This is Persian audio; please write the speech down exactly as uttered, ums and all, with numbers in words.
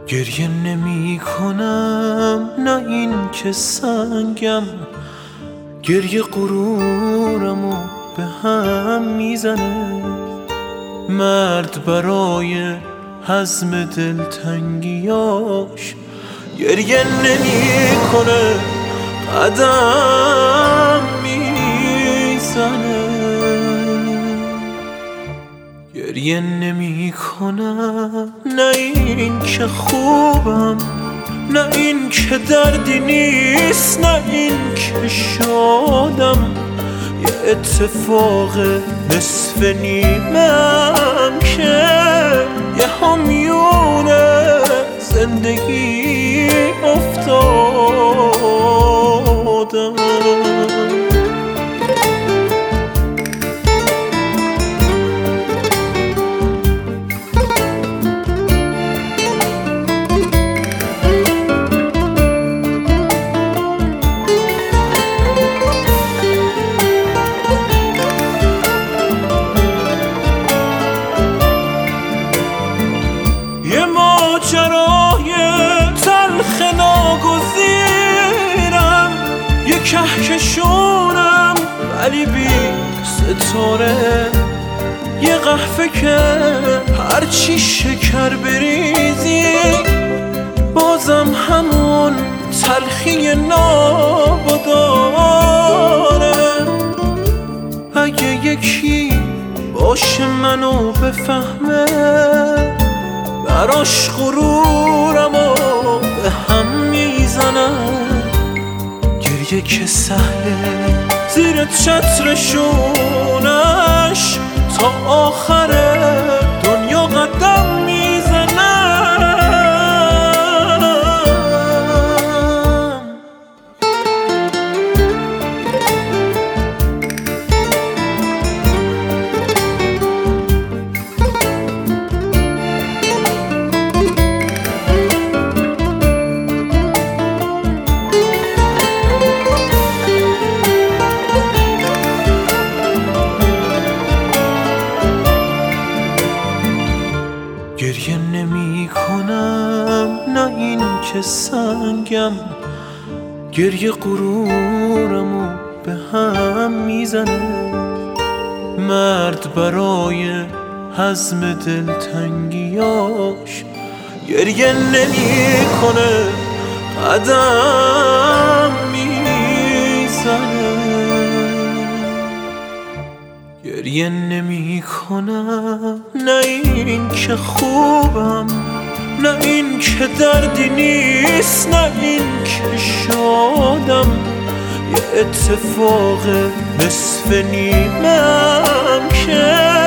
گریه نمی کنم، نه این که سنگم، گریه غرورمو به هم میزنه. مرد برای هضم دلتنگیاش گریه نمی کنه، قدم میزنه. گریه نمی کنم، نه این که خوبم، نه این که دردی نیست، نه این که شادم. یه اتفاق نصف نیمم که یه همیون زندگی افتادم. ماجرای تلخ ناگزیرم، یه کهکشونم ولی بی ستاره. یه قهوه که هرچی شکر بریزی بازم همون تلخی نابو داره. اگه یکی باشه منو بفهمه، براش غرورمو به هم میزنم. گریه که سهله زیر چترشونش تا آخر دنیا قدم میزنم. گریه نمی کنم، نه این که سنگم، گریه غرورمو به هم میزنه. مرد برای هضم دلتنگیاش گریه نمی کنه، قدم میزنه. گریه نمی کنم، نه این که خوبم، نه این که دردی نیست، نه این که شادم. یه اتفاق نصف نیمم که